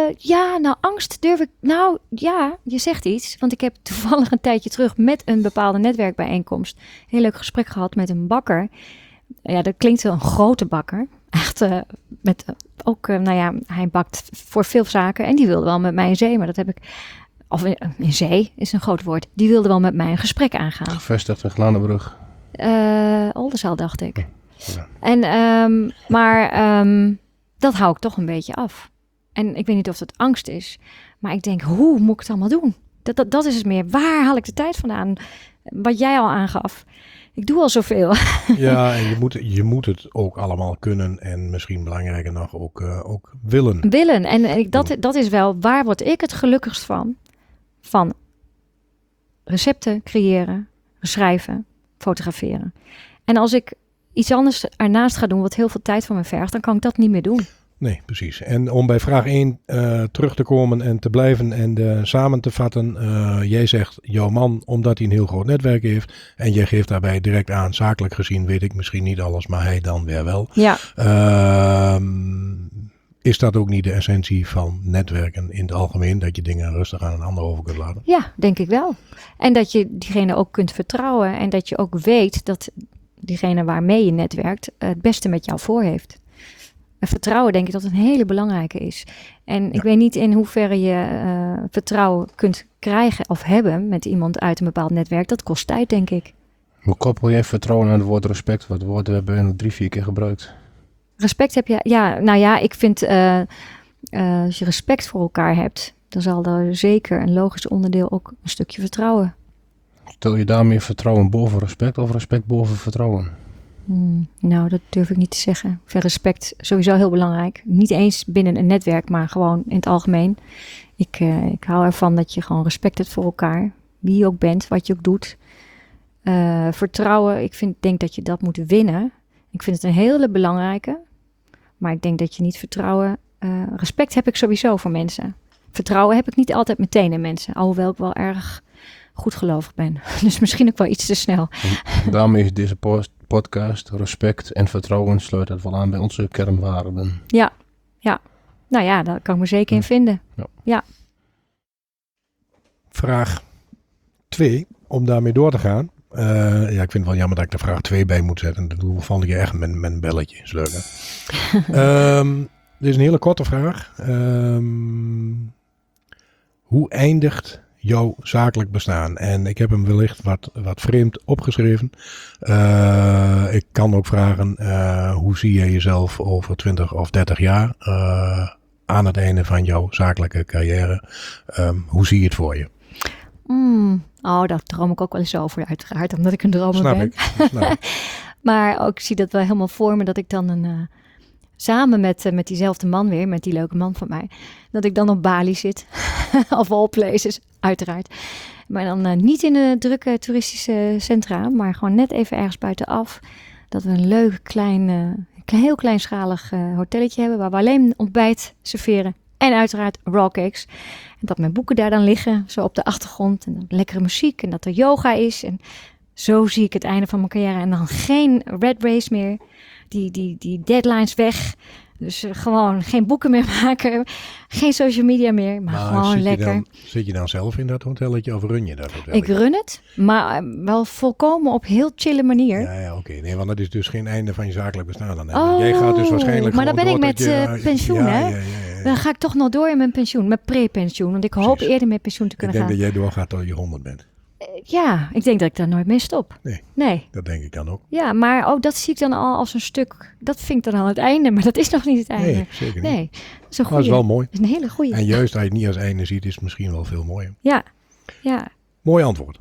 Ja, nou, angst durf ik... Nou, ja, je zegt iets. Want ik heb toevallig een tijdje terug met een bepaalde netwerkbijeenkomst... een heel leuk gesprek gehad met een bakker. Ja, dat klinkt wel een grote bakker. Echt met ook, hij bakt voor veel zaken. En die wilde wel met mij in zee, maar dat heb ik... Of in zee is een groot woord. Die wilde wel met mij een gesprek aangaan. Gevestigd in Glanenbrug. Oldenzaal, dacht ik. Ja. En, dat hou ik toch een beetje af. En ik weet niet of het angst is. Maar ik denk, hoe moet ik het allemaal doen? Dat is het meer. Waar haal ik de tijd vandaan? Wat jij al aangaf. Ik doe al zoveel. Ja, en je moet het ook allemaal kunnen. En misschien belangrijker nog ook willen. Willen. En dat is wel, waar word ik het gelukkigst van? Van recepten creëren, schrijven, fotograferen. En als ik iets anders ernaast ga doen wat heel veel tijd van me vergt, dan kan ik dat niet meer doen. Nee, precies. En om bij vraag 1 terug te komen en te blijven en samen te vatten. Jij zegt jouw man omdat hij een heel groot netwerk heeft. En jij geeft daarbij direct aan, zakelijk gezien weet ik misschien niet alles, maar hij dan weer wel. Ja. Is dat ook niet de essentie van netwerken in het algemeen? Dat je dingen rustig aan een ander over kunt laten? Ja, denk ik wel. En dat je diegene ook kunt vertrouwen. En dat je ook weet dat diegene waarmee je netwerkt het beste met jou voor heeft. En vertrouwen denk ik dat een hele belangrijke is. En ik weet niet in hoeverre je vertrouwen kunt krijgen of hebben met iemand uit een bepaald netwerk. Dat kost tijd, denk ik. Hoe koppel je vertrouwen aan het woord respect? Wat woorden hebben we nog 3-4 keer gebruikt. Respect heb je... Ja, ik vind als je respect voor elkaar hebt, dan zal er zeker een logisch onderdeel ook een stukje vertrouwen. Stel je daarmee vertrouwen boven respect of respect boven vertrouwen? Nou, dat durf ik niet te zeggen. Ik vind respect sowieso heel belangrijk. Niet eens binnen een netwerk, maar gewoon in het algemeen. Ik hou ervan dat je gewoon respect hebt voor elkaar. Wie je ook bent, wat je ook doet. Vertrouwen, denk dat je dat moet winnen. Ik vind het een hele belangrijke. Maar ik denk dat je niet vertrouwen... respect heb ik sowieso voor mensen. Vertrouwen heb ik niet altijd meteen in mensen. Alhoewel ik wel erg goedgelovig ben. Dus misschien ook wel iets te snel. En daarmee is deze podcast, respect en vertrouwen, sluit dat wel aan bij onze kernwaarden. Ja. Nou ja, daar kan ik me zeker in vinden. Ja. Vraag 2, om daarmee door te gaan. Ik vind het wel jammer dat ik er vraag 2 bij moet zetten. Dat vond ik echt met een belletje. Is leuk, hè? Dit is een hele korte vraag. Hoe eindigt jouw zakelijk bestaan? En ik heb hem wellicht wat vreemd opgeschreven. Ik kan ook vragen, hoe zie je jezelf over 20 of 30 jaar aan het einde van jouw zakelijke carrière? Hoe zie je het voor je? Daar droom ik ook wel eens over, uiteraard, omdat ik een dromer Snap ben. ik. Maar ook, ik zie dat wel helemaal voor me, dat ik dan samen met diezelfde man weer, met die leuke man van mij, dat ik dan op Bali zit. Of all places, uiteraard. Maar dan niet in de drukke toeristische centra, maar gewoon net even ergens buitenaf. Dat we een leuk heel kleinschalig hotelletje hebben, waar we alleen ontbijt serveren. En uiteraard raw cakes. En dat mijn boeken daar dan liggen, zo op de achtergrond. En dan lekkere muziek en dat er yoga is. En zo zie ik het einde van mijn carrière. En dan geen red race meer. Die deadlines weg. Dus gewoon geen boeken meer maken. Geen social media meer. Maar gewoon lekker. Zit je dan zelf in dat hotelletje of run je dat hotelletje? Ik run het. Maar wel volkomen op heel chille manier. Ja, oké. Nee, want dat is dus geen einde van je zakelijk bestaan. Dan jij gaat dus waarschijnlijk. Maar dan ben ik met pensioen, hè? Ja. Dan ga ik toch nog door in mijn pensioen. Met pre-pensioen. Want ik hoop eerder met pensioen te kunnen gaan. Ik denk dat jij doorgaat tot je 100 bent. Ja, ik denk dat ik daar nooit mee stop. Nee. Dat denk ik dan ook. Ja, maar ook dat zie ik dan al als een stuk. Dat vind ik dan al het einde, maar dat is nog niet het einde. Nee, zeker niet. Nee, dat is een goeie. Maar dat is wel mooi. Dat is een hele goeie. En juist als je het niet als einde ziet, is het misschien wel veel mooier. Ja. Mooi antwoord.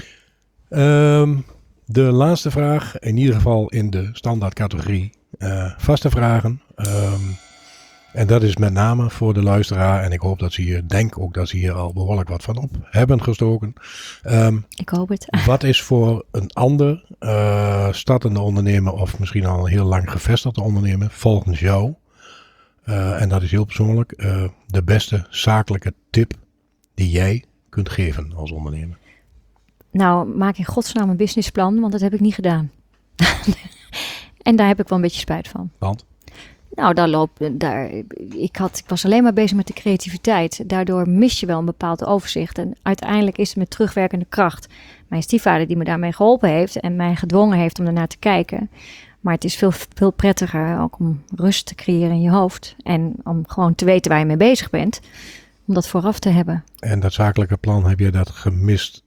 De laatste vraag, in ieder geval in de standaard categorie vaste vragen. En dat is met name voor de luisteraar. En ik hoop dat denk ook dat ze hier al behoorlijk wat van op hebben gestoken. Ik hoop het. Wat is voor een ander startende ondernemer of misschien al een heel lang gevestigde ondernemer volgens jou, en dat is heel persoonlijk, de beste zakelijke tip die jij kunt geven als ondernemer? Nou, maak in godsnaam een businessplan, want dat heb ik niet gedaan. En daar heb ik wel een beetje spijt van. Want? Nou, ik was alleen maar bezig met de creativiteit. Daardoor mis je wel een bepaald overzicht. En uiteindelijk is het met terugwerkende kracht mijn stiefvader die me daarmee geholpen heeft en mij gedwongen heeft om ernaar te kijken. Maar het is veel prettiger ook om rust te creëren in je hoofd. En om gewoon te weten waar je mee bezig bent. Om dat vooraf te hebben. En dat zakelijke plan, heb je dat gemist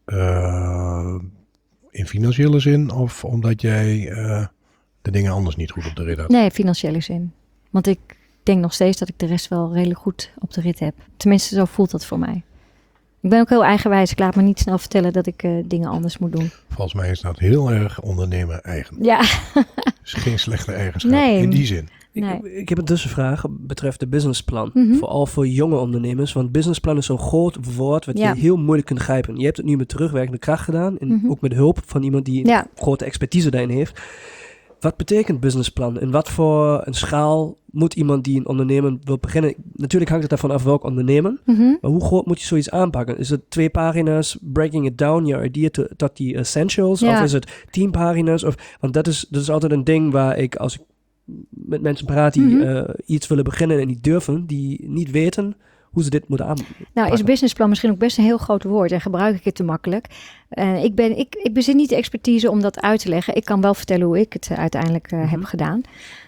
in financiële zin? Of omdat jij de dingen anders niet goed op de rit had? Nee, financiële zin. Want ik denk nog steeds dat ik de rest wel redelijk goed op de rit heb. Tenminste, zo voelt dat voor mij. Ik ben ook heel eigenwijs. Ik laat me niet snel vertellen dat ik dingen anders moet doen. Volgens mij is dat heel erg ondernemer-eigen. Ja. is geen slechte eigenschap Nee. in die zin. Nee. Ik heb een tussenvraag betreft de businessplan. Mhm. Vooral voor jonge ondernemers. Want businessplan is zo'n groot woord wat Ja. je heel moeilijk kunt grijpen. Je hebt het nu met terugwerkende kracht gedaan. En Mhm. ook met hulp van iemand die Ja. een grote expertise daarin heeft. Wat betekent businessplan? En wat voor een schaal moet iemand die een ondernemen wil beginnen? Natuurlijk hangt het daarvan af welk ondernemen. Mhm. Maar hoe groot moet je zoiets aanpakken? Is het 2 pagina's, breaking it down, your idea tot die essentials? Ja. Of is het 10 pagina's? Want dat is altijd een ding waar ik, als ik met mensen praat die Mhm. iets willen beginnen en niet durven, die niet weten hoe ze dit moeten aanpakken. Nou, is businessplan misschien ook best een heel groot woord en gebruik ik het te makkelijk. Ik bezit niet de expertise om dat uit te leggen. Ik kan wel vertellen hoe ik het uiteindelijk heb gedaan.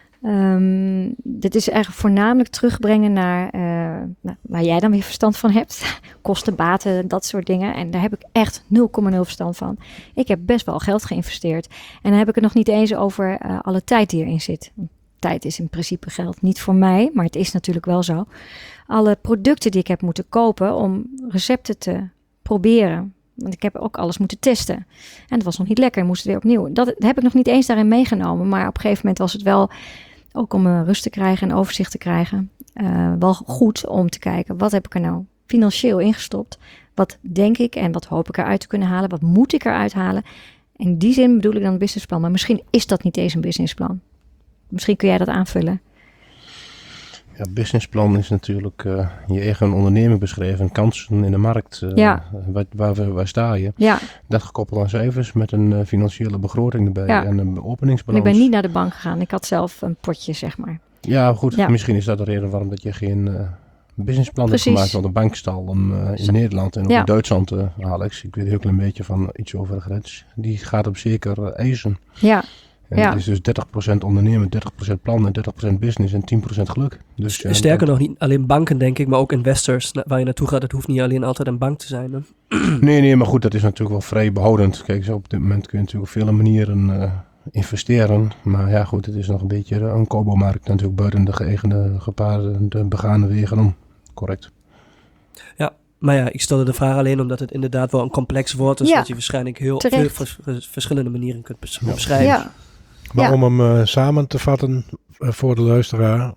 Dit is eigenlijk voornamelijk terugbrengen naar waar jij dan weer verstand van hebt. Kosten, baten, dat soort dingen. En daar heb ik echt 0,0 verstand van. Ik heb best wel geld geïnvesteerd. En dan heb ik het nog niet eens over alle tijd die erin zit. Tijd is in principe geld. Niet voor mij, maar het is natuurlijk wel zo. Alle producten die ik heb moeten kopen om recepten te proberen. Want ik heb ook alles moeten testen. En dat was nog niet lekker. Ik moest het weer opnieuw. Dat heb ik nog niet eens daarin meegenomen. Maar op een gegeven moment was het wel, ook om rust te krijgen en overzicht te krijgen, wel goed om te kijken. Wat heb ik er nou financieel ingestopt? Wat denk ik en wat hoop ik eruit te kunnen halen? Wat moet ik eruit halen? In die zin bedoel ik dan een businessplan. Maar misschien is dat niet eens een businessplan. Misschien kun jij dat aanvullen. Ja, businessplan is natuurlijk je eigen onderneming beschrijven, kansen in de markt, Ja. waar sta je. Ja, Dat gekoppeld aan cijfers met een financiële begroting erbij Ja. en een en openingsbalans. ik ben niet naar de bank gegaan. Ik had zelf een potje, zeg maar. Ja, goed, Ja. misschien is dat de reden waarom dat je geen businessplan hebt Precies. gemaakt. Want de bank stal hem in Nederland en ook Ja. in Duitsland, Alex. Ik weet een heel klein beetje van iets over de grens. Die gaat op zeker eisen. Ja, En Ja. het is dus 30% ondernemen, 30% plan en 30% business en 10% geluk. Dus, Sterker nog, niet alleen banken denk ik, maar ook investors waar je naartoe gaat. Het hoeft niet alleen altijd een bank te zijn. Hè? Nee, maar goed, dat is natuurlijk wel vrij behoudend. Kijk, zo op dit moment kun je natuurlijk op vele manieren investeren. Maar ja, goed, het is nog een beetje een koopmarkt natuurlijk buiten de geëigende gepaarde, de begane wegen om. Correct. Maar ja, ik stelde de vraag alleen omdat het inderdaad wel een complex woord is. Ja, dat je waarschijnlijk heel terecht. veel verschillende manieren kunt beschrijven. ja. Maar Ja. om hem samen te vatten voor de luisteraar,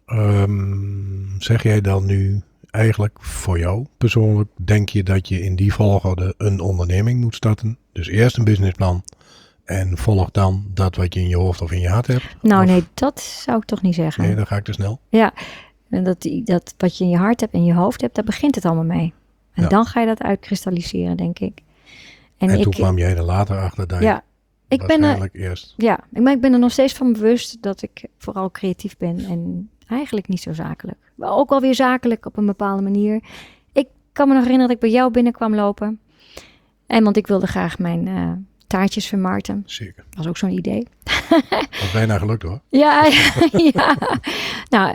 zeg jij dan nu eigenlijk voor jou persoonlijk, denk je dat je in die volgorde een onderneming moet starten? Dus eerst een businessplan en volg dan dat wat je in je hoofd of in je hart hebt? Nou Of- nee, dat zou ik toch niet zeggen. Nee, dan ga ik te snel. Ja, en dat wat je in je hart hebt en je hoofd hebt, daar begint het allemaal mee. En Ja. dan ga je dat uitkristalliseren, denk ik. En toen kwam jij er later achter dat je ja, ik ben er, waarschijnlijk eerst... maar ik ben er nog steeds van bewust dat ik vooral creatief ben en eigenlijk niet zo zakelijk. Maar ook wel weer zakelijk op een bepaalde manier. Ik kan me nog herinneren dat ik bij jou binnenkwam lopen. En want ik wilde graag mijn taartjes vermarkten. Zeker. Dat was ook zo'n idee. Dat is bijna gelukt hoor. Ja, ja. Nou,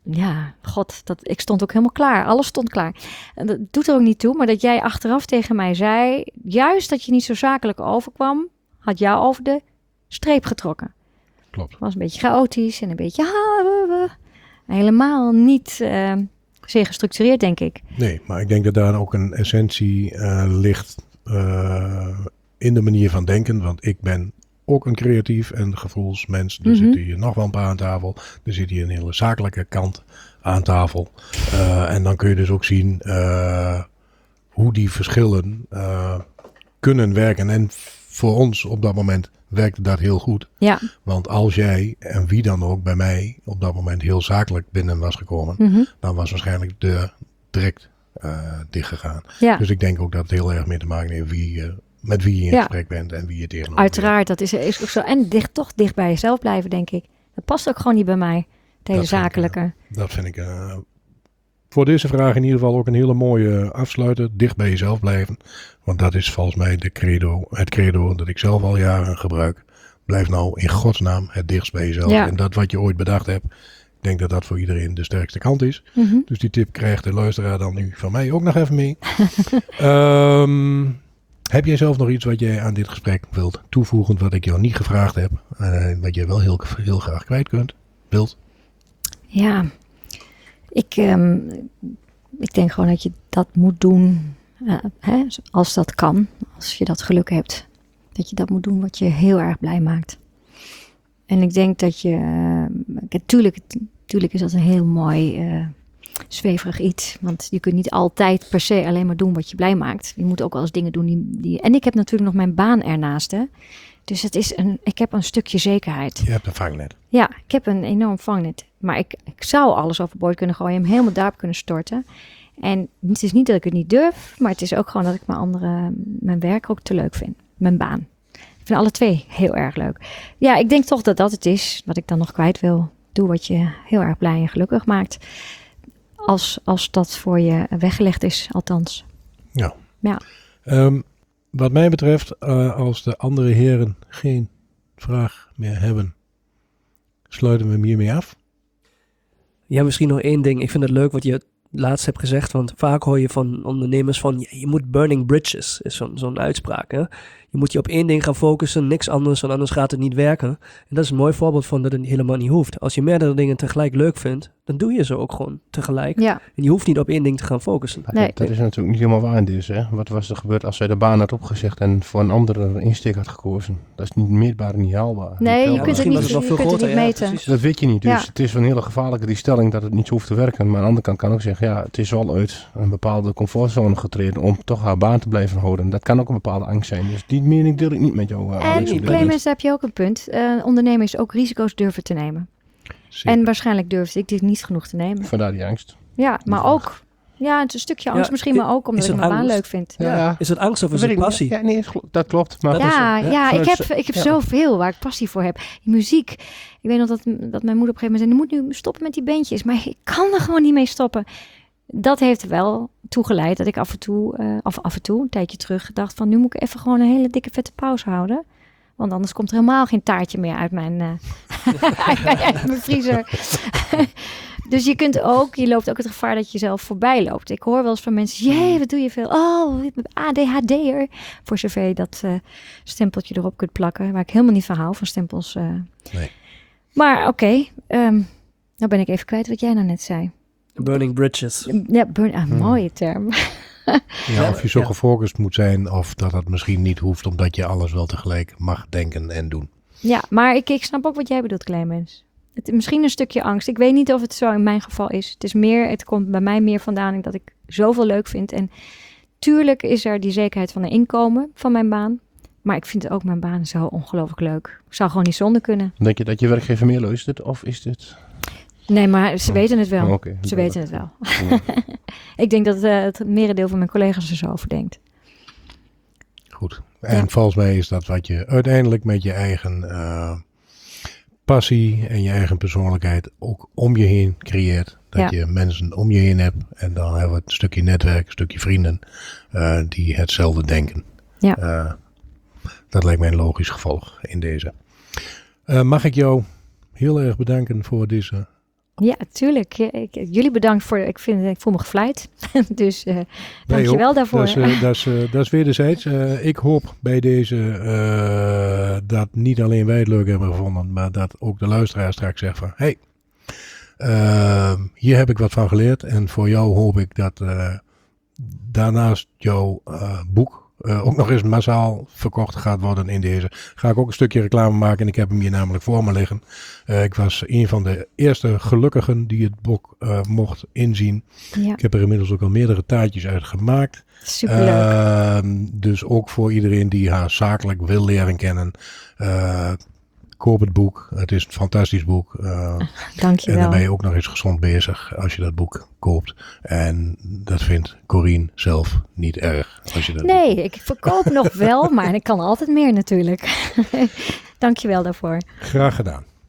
ik stond ook helemaal klaar. Alles stond klaar. En dat doet er ook niet toe, maar dat jij achteraf tegen mij zei, juist dat je niet zo zakelijk overkwam, had jou over de streep getrokken. Klopt. Het was een beetje chaotisch en een beetje helemaal niet zeer gestructureerd, denk ik. Nee, maar ik denk dat daar ook een essentie ligt in de manier van denken. Want ik ben ook een creatief en gevoelsmens. Er zitten hier nog wel een paar aan tafel. Er zit hier een hele zakelijke kant aan tafel. En dan kun je dus ook zien hoe die verschillen kunnen werken. En voor ons op dat moment werkte dat heel goed. Ja. Want als jij en wie dan ook bij mij op dat moment heel zakelijk binnen was gekomen, dan was waarschijnlijk de deur direct dichtgegaan. Ja. Dus ik denk ook dat het heel erg mee te maken heeft met wie je in gesprek bent en wie je tegenover Uiteraard, dat is ook zo. En toch dicht bij jezelf blijven, denk ik. Dat past ook gewoon niet bij mij. hele Dat vind ik, zakelijke. Dat vind ik voor deze vraag in ieder geval ook een hele mooie afsluiter. Dicht bij jezelf blijven. Want dat is volgens mij het credo dat ik zelf al jaren gebruik. Blijf nou in godsnaam het dichtst bij jezelf. Ja. En dat wat je ooit bedacht hebt. Ik denk dat dat voor iedereen de sterkste kant is. Mhm. Dus die tip krijgt de luisteraar dan nu van mij ook nog even mee. Heb jij zelf nog iets wat jij aan dit gesprek wilt toevoegen, wat ik jou niet gevraagd heb? Wat jij wel heel graag kwijt wilt? Ja, ik denk gewoon dat je dat moet doen als dat kan. Als je dat geluk hebt. Dat je dat moet doen wat je heel erg blij maakt. En ik denk dat je... Tuurlijk is dat een heel mooi zweverig iets. Want je kunt niet altijd per se alleen maar doen wat je blij maakt. Je moet ook wel eens dingen doen die... En ik heb natuurlijk nog mijn baan ernaast. Hè. Dus ik heb een stukje zekerheid. Je hebt een vangnet. Ja, ik heb een enorm vangnet. Maar ik zou alles overboord kunnen gooien. Hem helemaal daarop kunnen storten. En het is niet dat ik het niet durf. Maar het is ook gewoon dat ik mijn werk ook te leuk vind. Mijn baan. Ik vind alle twee heel erg leuk. Ja, ik denk toch dat dat het is wat ik dan nog kwijt wil. Doe wat je heel erg blij en gelukkig maakt. Als dat voor je weggelegd is, althans. Ja. Ja. Wat mij betreft, als de andere heren geen vraag meer hebben, sluiten we hem hiermee af. Ja, misschien nog één ding. Ik vind het leuk wat je laatst hebt gezegd, want vaak hoor je van ondernemers van, je moet burning bridges, is zo'n uitspraak. Hè? Je moet je op één ding gaan focussen, niks anders, want anders gaat het niet werken. En dat is een mooi voorbeeld van dat het helemaal niet hoeft. Als je meerdere dingen tegelijk leuk vindt, dan doe je ze ook gewoon tegelijk. Ja. En je hoeft niet op één ding te gaan focussen. Nee. Dat is natuurlijk niet helemaal waar in deze. Hè? Wat was er gebeurd als zij de baan had opgezegd en voor een andere insteek had gekozen? Dat is niet meetbaar en niet haalbaar. Nee, Niet je kunt het telbaar. niet, was het nog je veel kunt het groter, niet ja, meten. precies. Dat weet je niet. Dus Ja. het is een hele gevaarlijke die stelling dat het niet zo hoeft te werken. Maar aan de andere kant kan ook zeggen, ja, het is wel uit een bepaalde comfortzone getreden om toch haar baan te blijven houden. Dat kan ook een bepaalde angst zijn. Dus die mening deel ik niet met jou. En Alex, op dit moment. Clemens, daar heb je ook een punt. Ondernemen is ook risico's durven te nemen. Zeker. En waarschijnlijk durfde ik dit niet genoeg te nemen. Vandaar die angst. Ja, maar ook... Ja, het is een stukje angst Ja, misschien, maar ook omdat is ik het mijn baan angst? leuk vind. Ja. Is het angst of is Dat het weet ik passie? niet. Ja, nee, dat klopt. Maar Dat goed, is Ja, ik heb ja. zoveel waar ik passie voor heb. Die muziek. Ik weet nog dat mijn moeder op een gegeven moment zei, je moet nu stoppen met die bandjes. Maar ik kan er gewoon niet mee stoppen. Dat heeft wel toegeleid dat ik af en toe, een tijdje terug, dacht van, nu moet ik even gewoon een hele dikke vette pauze houden. Want anders komt er helemaal geen taartje meer uit mijn, uit mijn vriezer. Dus je loopt ook het gevaar dat je jezelf voorbij loopt. Ik hoor wel eens van mensen, jee, wat doe je veel? Oh, ik ben ADHD'er. Voor zover je dat stempeltje erop kunt plakken. Waar ik helemaal niet van hou, van stempels. Nee. Maar oké, nou ben ik even kwijt wat jij nou net zei. Burning bridges. Ja, mooie term. Ja, of je zo Ja. gefocust moet zijn of dat het misschien niet hoeft omdat je alles wel tegelijk mag denken en doen. Ja, maar ik snap ook wat jij bedoelt, Clemens. Misschien een stukje angst. Ik weet niet of het zo in mijn geval is. Het komt bij mij meer vandaan dat ik zoveel leuk vind. En tuurlijk is er die zekerheid van een inkomen van mijn baan. Maar ik vind ook mijn baan zo ongelooflijk leuk. Ik zou gewoon niet zonder kunnen. Denk je dat je werkgever meer luistert? Of is dit... Nee, maar ze weten het wel. Oké, Ze weten het wel. Ja. Ik denk dat het merendeel van mijn collega's er zo over denkt. Goed. En Ja. volgens mij is dat wat je uiteindelijk met je eigen passie en je eigen persoonlijkheid ook om je heen creëert. Dat Ja. je mensen om je heen hebt. En dan hebben we een stukje netwerk, een stukje vrienden die hetzelfde denken. Ja. Dat lijkt mij een logisch gevolg in deze. Mag ik jou heel erg bedanken voor deze... Ja, tuurlijk. Jullie bedankt voor... Ik voel me gevleid. Dus dank je wel daarvoor. Dat is wederzijds. Ik hoop bij deze dat niet alleen wij het leuk hebben gevonden, maar dat ook de luisteraar straks zegt van, hey, hier heb ik wat van geleerd. En voor jou hoop ik dat daarnaast jouw boek ook nog eens massaal verkocht gaat worden in deze. Ga ik ook een stukje reclame maken en ik heb hem hier namelijk voor me liggen. Ik was een van de eerste gelukkigen die het boek mocht inzien. Ja, Ik heb er inmiddels ook al meerdere taartjes uit gemaakt. superleuk. Dus ook voor iedereen die haar zakelijk wil leren kennen. Koop het boek. Het is een fantastisch boek. Dank je En dan wel. ben je ook nog eens gezond bezig als je dat boek koopt. En dat vindt Corine zelf niet erg. Als je dat Nee, ik verkoop nog wel, maar ik kan altijd meer natuurlijk. Dank je wel daarvoor. Graag gedaan.